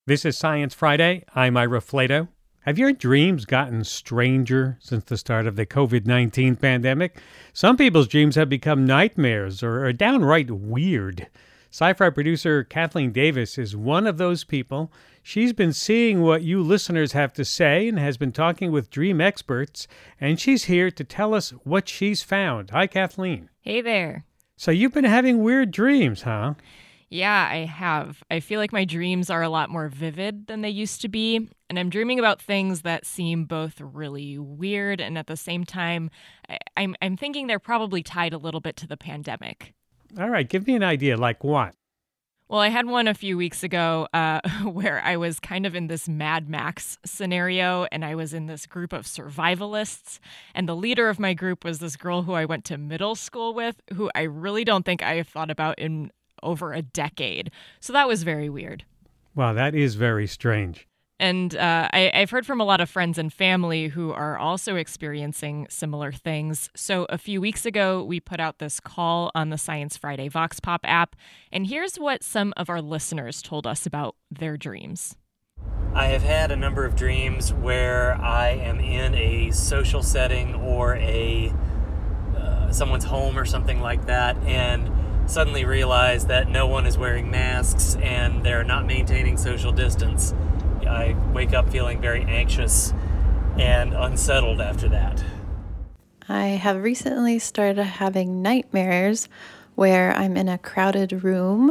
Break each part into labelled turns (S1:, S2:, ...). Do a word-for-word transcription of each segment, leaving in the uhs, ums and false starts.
S1: This is Science Friday. I'm Ira Flato. Have your dreams gotten stranger since the start of the covid nineteen pandemic? Some people's dreams have become nightmares or are downright weird. Sci-Fi producer Kathleen Davis is one of those people. She's been seeing what you listeners have to say and has been talking with dream experts, and she's here to tell us what she's found. Hi, Kathleen.
S2: Hey there.
S1: So you've been having weird dreams, huh?
S2: Yeah, I have. I feel like my dreams are a lot more vivid than they used to be, and I'm dreaming about things that seem both really weird and at the same time, I- I'm I'm thinking they're probably tied a little bit to the pandemic.
S1: All right, give me an idea, like what?
S2: Well, I had one a few weeks ago uh, where I was kind of in this Mad Max scenario, and I was in this group of survivalists, and the leader of my group was this girl who I went to middle school with, who I really don't think I have thought about in over a decade. So that was very weird.
S1: Wow, that is very strange.
S2: And uh, I, I've heard from a lot of friends and family who are also experiencing similar things. So a few weeks ago, we put out this call on the Science Friday Vox Pop app. And here's what some of our listeners told us about their dreams.
S3: I have had a number of dreams where I am in a social setting or a uh, someone's home or something like that, and suddenly realize that no one is wearing masks and they're not maintaining social distance. I wake up feeling very anxious and unsettled after that.
S4: I have recently started having nightmares where I'm in a crowded room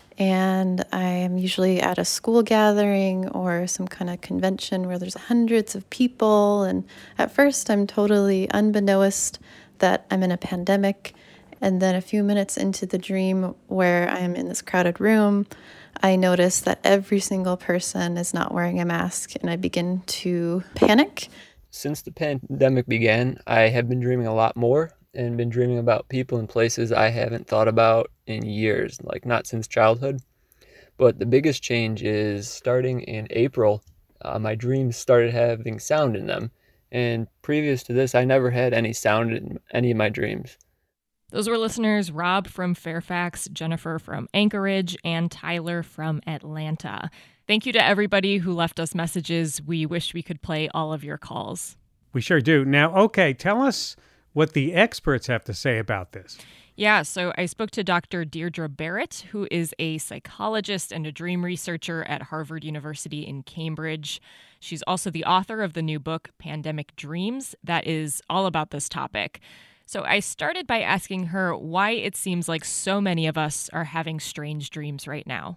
S4: and I'm usually at a school gathering or some kind of convention where there's hundreds of people. And at first I'm totally unbeknownst that I'm in a pandemic. And then a few minutes into the dream where I'm in this crowded room, I notice that every single person is not wearing a mask, and I begin to panic.
S5: Since the pandemic began, I have been dreaming a lot more and been dreaming about people and places I haven't thought about in years, like not since childhood. But the biggest change is starting in April, uh, my dreams started having sound in them. And previous to this, I never had any sound in any of my dreams.
S2: Those were listeners Rob from Fairfax, Jennifer from Anchorage, and Tyler from Atlanta. Thank you to everybody who left us messages. We wish we could play all of your calls.
S1: We sure do. Now, okay, tell us what the experts have to say about this.
S2: Yeah, so I spoke to Doctor Deirdre Barrett, who is a psychologist and a dream researcher at Harvard University in Cambridge. She's also the author of the new book, Pandemic Dreams, that is all about this topic. So I started by asking her why it seems like so many of us are having strange dreams right now.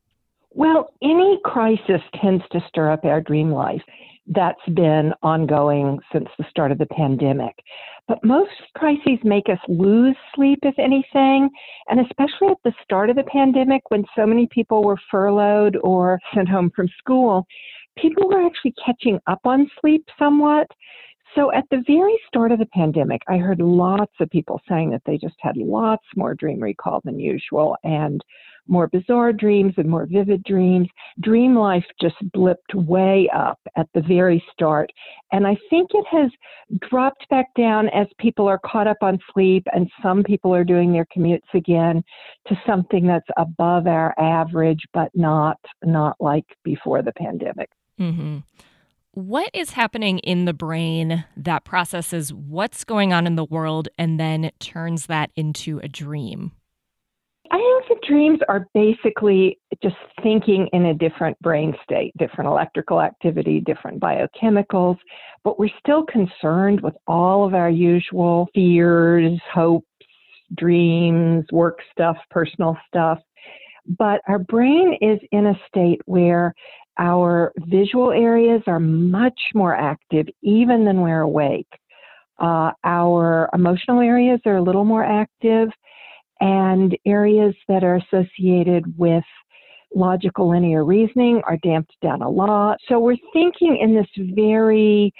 S6: Well, any crisis tends to stir up our dream life. That's been ongoing since the start of the pandemic. But most crises make us lose sleep, if anything, and especially at the start of the pandemic when so many people were furloughed or sent home from school, people were actually catching up on sleep somewhat. So at the very start of the pandemic, I heard lots of people saying that they just had lots more dream recall than usual and more bizarre dreams and more vivid dreams. Dream life just blipped way up at the very start. And I think it has dropped back down as people are caught up on sleep and some people are doing their commutes again to something that's above our average, but not, not like before the pandemic.
S2: Mm-hmm. What is happening in the brain that processes what's going on in the world and then turns that into a dream?
S6: I think the dreams are basically just thinking in a different brain state, different electrical activity, different biochemicals, but we're still concerned with all of our usual fears, hopes, dreams, work stuff, personal stuff. But our brain is in a state where our visual areas are much more active even than we're awake. Uh, our emotional areas are a little more active, and areas that are associated with logical linear reasoning are damped down a lot. So we're thinking in this very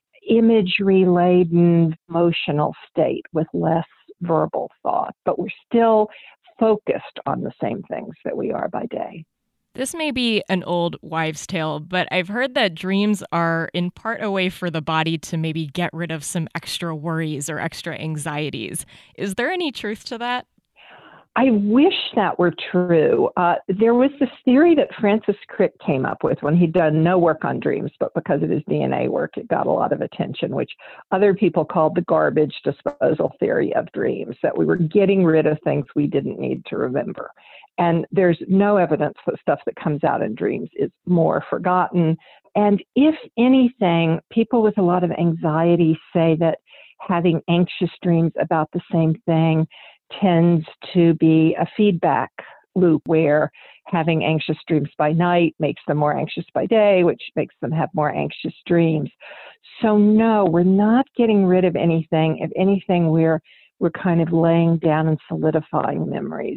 S6: imagery-laden emotional state with less verbal thought, but we're still focused on the same things that we are by day.
S2: This may be an old wives' tale, but I've heard that dreams are in part a way for the body to maybe get rid of some extra worries or extra anxieties. Is there any truth to that?
S6: I wish that were true. Uh, there was this theory that Francis Crick came up with when he'd done no work on dreams, but because of his D N A work, it got a lot of attention, which other people called the garbage disposal theory of dreams, that we were getting rid of things we didn't need to remember. And there's no evidence that stuff that comes out in dreams is more forgotten. And if anything, people with a lot of anxiety say that having anxious dreams about the same thing tends to be a feedback loop where having anxious dreams by night makes them more anxious by day, which makes them have more anxious dreams. So no, we're not getting rid of anything. If anything, we're we're kind of laying down and solidifying memories.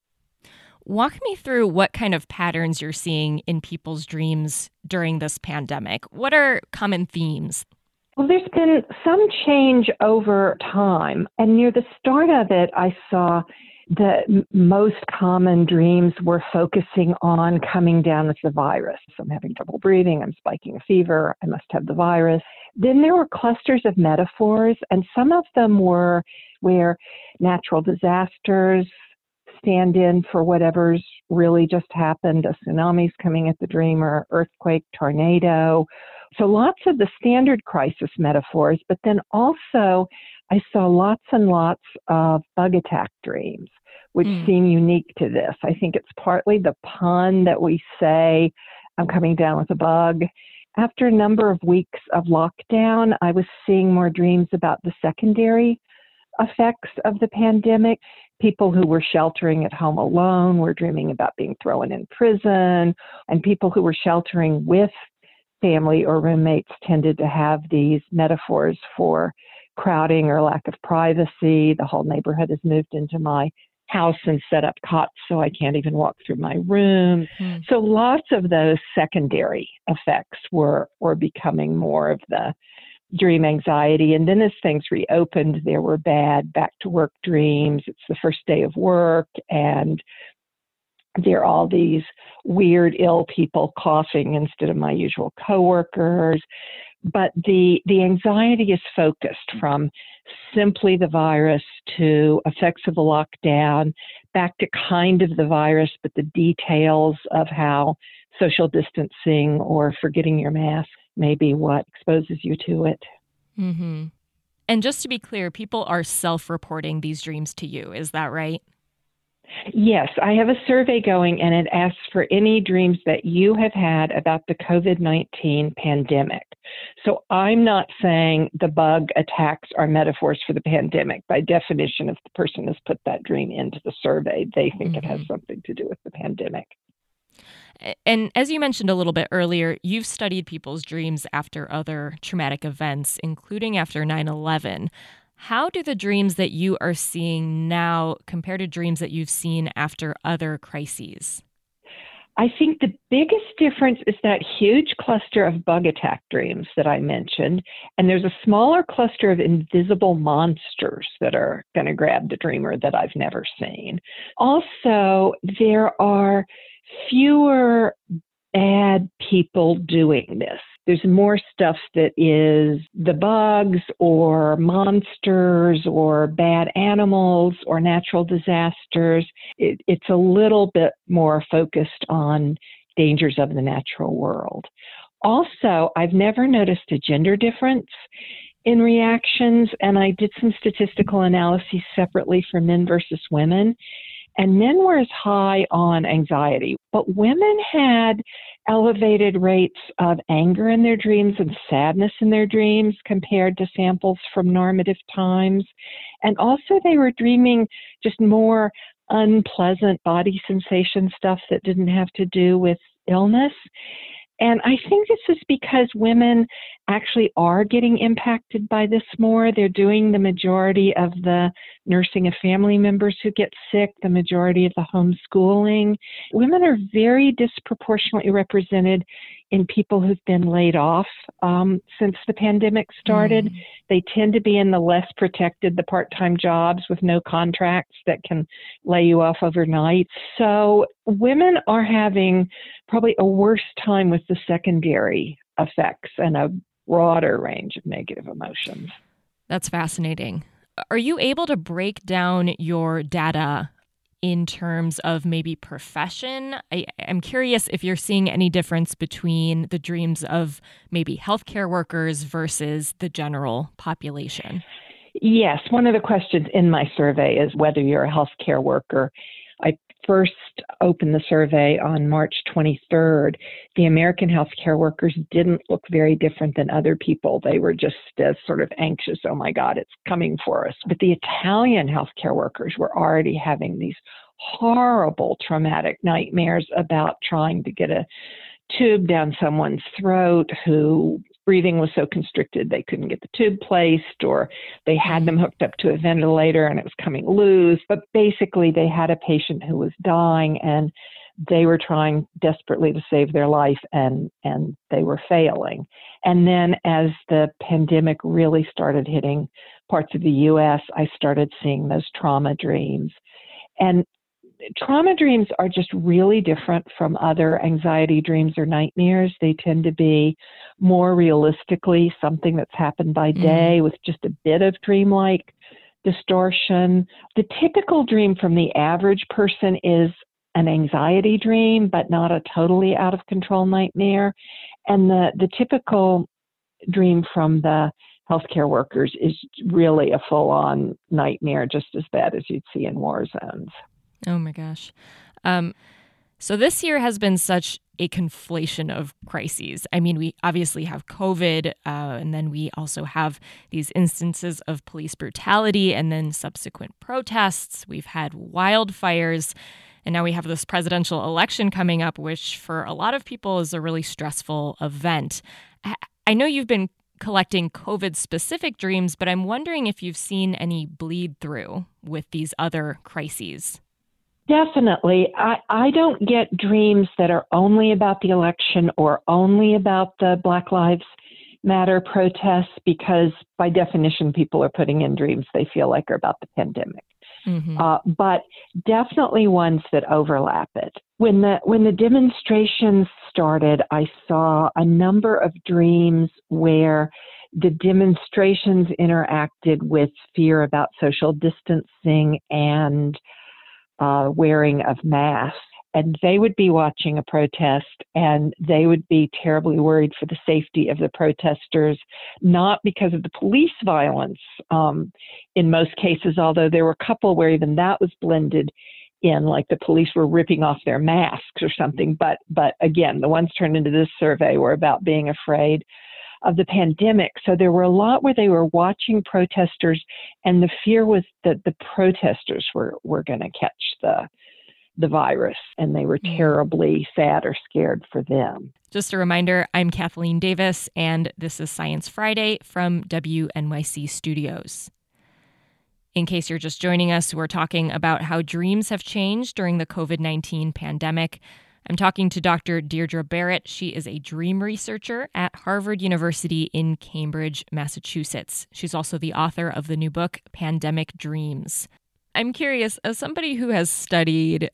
S2: Walk me through what kind of patterns you're seeing in people's dreams during this pandemic. What are common themes?
S6: Well, there's been some change over time. And near the start of it, I saw that m- most common dreams were focusing on coming down with the virus. So I'm having trouble breathing, I'm spiking a fever, I must have the virus. Then there were clusters of metaphors, and some of them were where natural disasters stand in for whatever's really just happened, a tsunami's coming at the dreamer, earthquake, tornado. So lots of the standard crisis metaphors, but then also I saw lots and lots of bug attack dreams, which mm. seem unique to this. I think it's partly the pun that we say, I'm coming down with a bug. After a number of weeks of lockdown, I was seeing more dreams about the secondary effects of the pandemic. People who were sheltering at home alone were dreaming about being thrown in prison, and people who were sheltering with family or roommates tended to have these metaphors for crowding or lack of privacy. The whole neighborhood has moved into my house and set up cots so I can't even walk through my room. Mm. So lots of those secondary effects were, were becoming more of the dream anxiety. And then as things reopened, there were bad back to work dreams. It's the first day of work, and there are all these weird, ill people coughing instead of my usual coworkers. But the the anxiety is focused from simply the virus to effects of the lockdown, back to kind of the virus, but the details of how social distancing or forgetting your mask may be what exposes you to it.
S2: Mm-hmm. And just to be clear, people are self-reporting these dreams to you. Is that right?
S6: Yes, I have a survey going, and it asks for any dreams that you have had about the covid nineteen pandemic. So I'm not saying the bug attacks are metaphors for the pandemic. By definition, if the person has put that dream into the survey, they think mm-hmm. it has something to do with the pandemic.
S2: And as you mentioned a little bit earlier, you've studied people's dreams after other traumatic events, including after nine eleven. How do the dreams that you are seeing now compare to dreams that you've seen after other crises?
S6: I think the biggest difference is that huge cluster of bug attack dreams that I mentioned, and there's a smaller cluster of invisible monsters that are going to grab the dreamer that I've never seen. Also, there are fewer bad people doing this. There's more stuff that is the bugs or monsters or bad animals or natural disasters. It, it's a little bit more focused on dangers of the natural world. Also, I've never noticed a gender difference in reactions, and I did some statistical analyses separately for men versus women. And men were as high on anxiety, but women had elevated rates of anger in their dreams and sadness in their dreams compared to samples from normative times. And also they were dreaming just more unpleasant body sensation stuff that didn't have to do with illness. And I think this is because women actually are getting impacted by this more. They're doing the majority of the nursing of family members who get sick, the majority of the homeschooling. Women are very disproportionately represented in people who've been laid off um, since the pandemic started. Mm. They tend to be in the less protected, the part-time jobs with no contracts that can lay you off overnight. So women are having probably a worse time with the secondary effects and a broader range of negative emotions.
S2: That's fascinating. Are you able to break down your data in terms of maybe profession? I, I'm curious if you're seeing any difference between the dreams of maybe healthcare workers versus the general population.
S6: Yes, one of the questions in my survey is whether you're a healthcare worker. I first opened the survey on March twenty-third. The American healthcare workers didn't look very different than other people. They were just as sort of anxious, oh my God, it's coming for us. But the Italian healthcare workers were already having these horrible traumatic nightmares about trying to get a tube down someone's throat who breathing was so constricted they couldn't get the tube placed, or they had them hooked up to a ventilator and it was coming loose. But basically they had a patient who was dying and they were trying desperately to save their life, and, and they were failing. And then as the pandemic really started hitting parts of the U S, I started seeing those trauma dreams. And trauma dreams are just really different from other anxiety dreams or nightmares. They tend to be more realistically something that's happened by day mm. with just a bit of dreamlike distortion. The typical dream from the average person is an anxiety dream, but not a totally out of control nightmare. And the, the typical dream from the healthcare workers is really a full-on nightmare, just as bad as you'd see in war zones.
S2: Oh my gosh. Um, so this year has been such a conflation of crises. I mean, we obviously have COVID, uh, and then we also have these instances of police brutality and then subsequent protests. We've had wildfires, and now we have this presidential election coming up, which for a lot of people is a really stressful event. I know you've been collecting COVID-specific dreams, but I'm wondering if you've seen any bleed through with these other crises.
S6: Definitely. I, I don't get dreams that are only about the election or only about the Black Lives Matter protests, because by definition, people are putting in dreams they feel like are about the pandemic. Mm-hmm. Uh, but definitely ones that overlap it. When the when the demonstrations started, I saw a number of dreams where the demonstrations interacted with fear about social distancing and Uh, wearing of masks, and they would be watching a protest and they would be terribly worried for the safety of the protesters, not because of the police violence um, in most cases, although there were a couple where even that was blended in, like the police were ripping off their masks or something. But, but again, the ones turned into this survey were about being afraid of the pandemic. So there were a lot where they were watching protesters, and the fear was that the protesters were, were going to catch the the virus, and they were terribly sad or scared for them.
S2: Just a reminder, I'm Kathleen Davis, and this is Science Friday from W N Y C Studios. In case you're just joining us, we're talking about how dreams have changed during the COVID nineteen pandemic. I'm talking to Doctor Deirdre Barrett. She is a dream researcher at Harvard University in Cambridge, Massachusetts. She's also the author of the new book, Pandemic Dreams. I'm curious, as somebody who has studied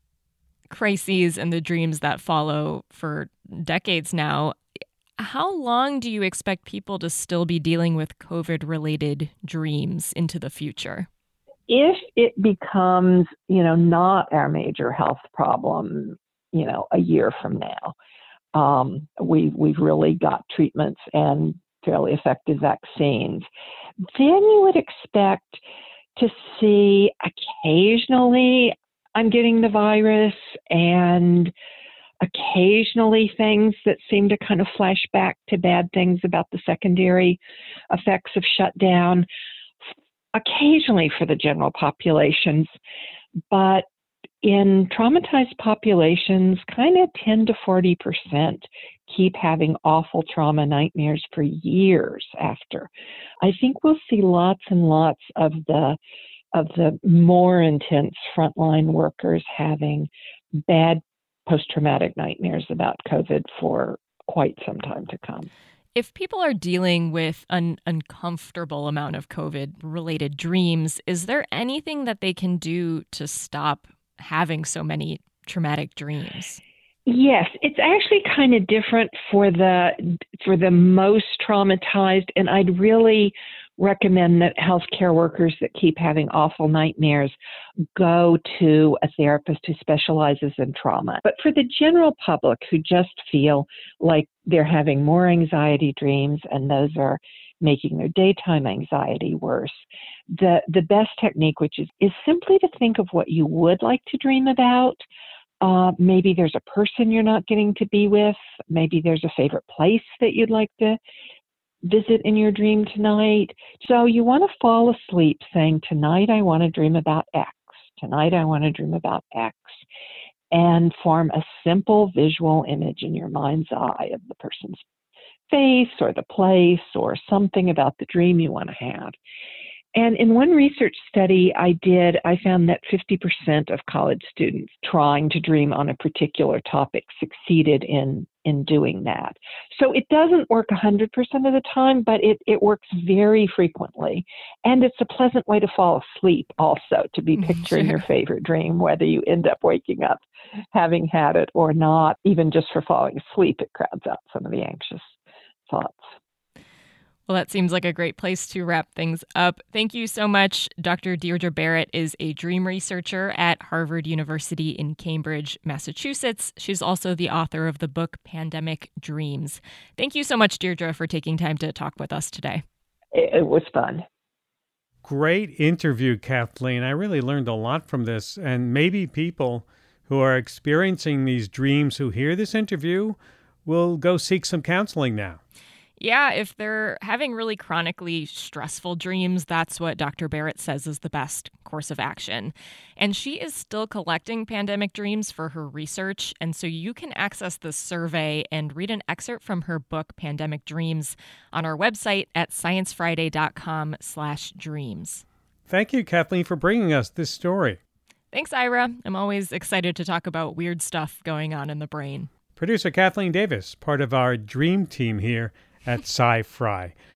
S2: crises and the dreams that follow for decades now, how long do you expect people to still be dealing with COVID-related dreams into the future?
S6: If it becomes, you know, not our major health problem, you know, a year from now, um, we, we've really got treatments and fairly effective vaccines, then you would expect to see occasionally I'm getting the virus and occasionally things that seem to kind of flash back to bad things about the secondary effects of shutdown, occasionally for the general populations. But in traumatized populations, kind of ten to forty percent keep having awful trauma nightmares for years after. I think we'll see lots and lots of the of the more intense frontline workers having bad post-traumatic nightmares about COVID for quite some time to come.
S2: If people are dealing with an uncomfortable amount of COVID-related dreams, is there anything that they can do to stop having so many traumatic dreams?
S6: Yes, it's actually kind of different for the for the most traumatized, and I'd really recommend that healthcare workers that keep having awful nightmares go to a therapist who specializes in trauma. But for the general public who just feel like they're having more anxiety dreams and those are making their daytime anxiety worse, the, the best technique, which is, is simply to think of what you would like to dream about. Uh, maybe there's a person you're not getting to be with. Maybe there's a favorite place that you'd like to visit in your dream tonight. So you want to fall asleep saying, tonight I want to dream about X. Tonight I want to dream about X. And form a simple visual image in your mind's eye of the person's face or the place or something about the dream you want to have. And in one research study I did, I found that fifty percent of college students trying to dream on a particular topic succeeded in, in doing that. So it doesn't work one hundred percent of the time, but it, it works very frequently. And it's a pleasant way to fall asleep also, to be picturing
S2: Sure.
S6: your favorite dream, whether you end up waking up having had it or not. Even just for falling asleep, it crowds out some of the anxious thoughts.
S2: Well, that seems like a great place to wrap things up. Thank you so much. Doctor Deirdre Barrett is a dream researcher at Harvard University in Cambridge, Massachusetts. She's also the author of the book Pandemic Dreams. Thank you so much, Deirdre, for taking time to talk with us today.
S6: It, it was fun.
S1: Great interview, Kathleen. I really learned a lot from this. And maybe people who are experiencing these dreams who hear this interview will go seek some counseling now.
S2: Yeah, if they're having really chronically stressful dreams, that's what Doctor Barrett says is the best course of action. And she is still collecting pandemic dreams for her research. And so you can access the survey and read an excerpt from her book, Pandemic Dreams, on our website at sciencefriday.com slash dreams.
S1: Thank you, Kathleen, for bringing us this story.
S2: Thanks, Ira. I'm always excited to talk about weird stuff going on in the brain.
S1: Producer Kathleen Davis, part of our dream team here at Sci-Fri.